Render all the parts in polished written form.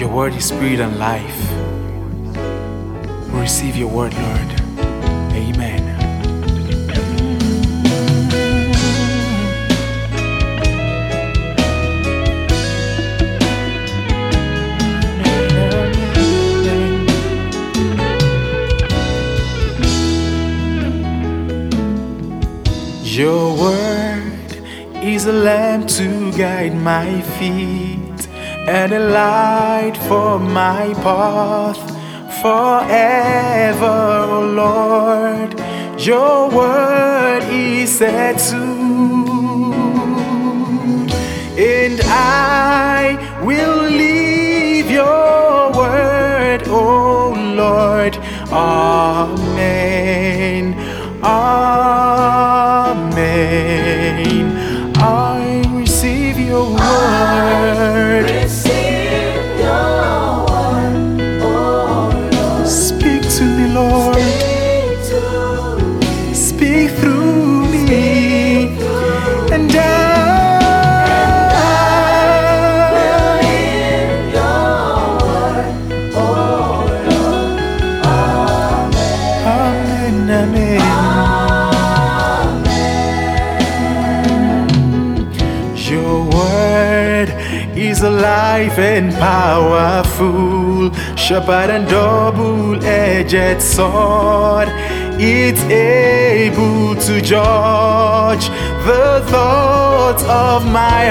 Your word is spirit and life. We receive your word, Lord. Amen. Your word is a lamp to guide my feet and a light for my path forever, oh Lord. Your word is settled, and I will leave your word, oh Lord. Amen. Amen. I receive your word. Receive your word, oh Lord. Speak to me, Lord. Speak through me. And I will hear your word, oh Lord. Amen. Amen. Your word is alive and powerful, sharper than double-edged sword. It's able to judge the thoughts of my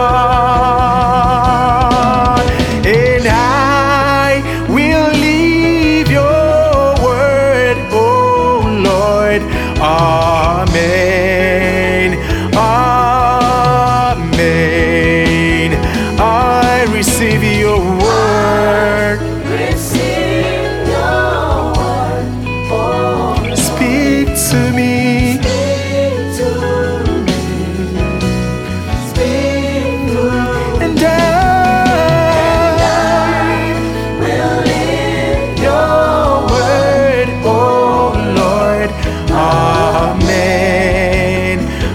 heart, and I will leave your word, oh Lord. Amen. Amen. I receive your word. Receive your word, oh Lord. Speak to me. Speak to me. And I Will hear your word, oh Lord. Amen.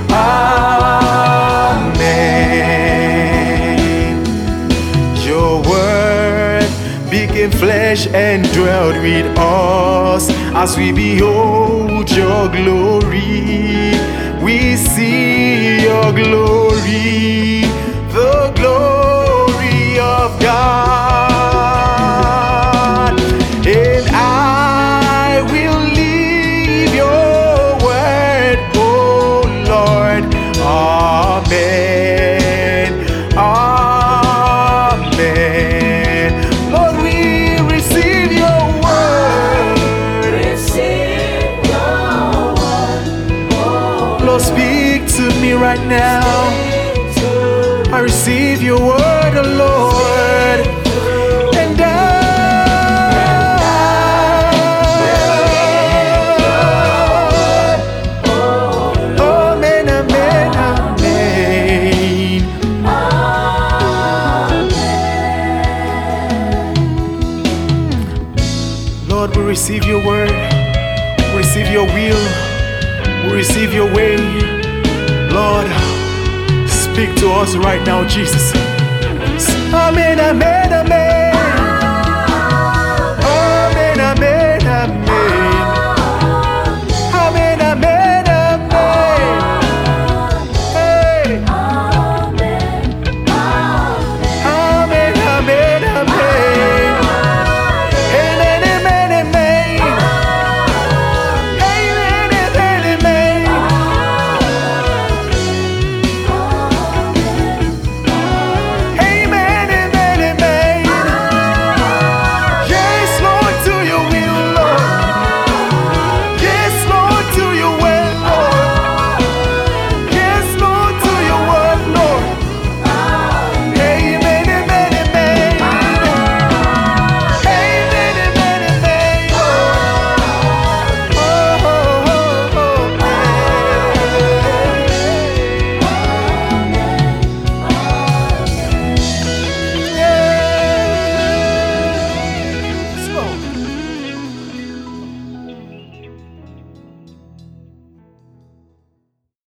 Amen. Your word became flesh and dwelt with us. As we behold your glory, we see your glory, the glory of God. And I will leave your word, oh Lord. Amen. Amen. Lord, we receive your word. Receive your word, oh Lord, speak to me right now. I receive your word, oh Lord. And amen, amen, amen. Lord, we receive your word. We receive your will. We receive your way. Lord, speak to us right now, Jesus. Amen, amen, amen.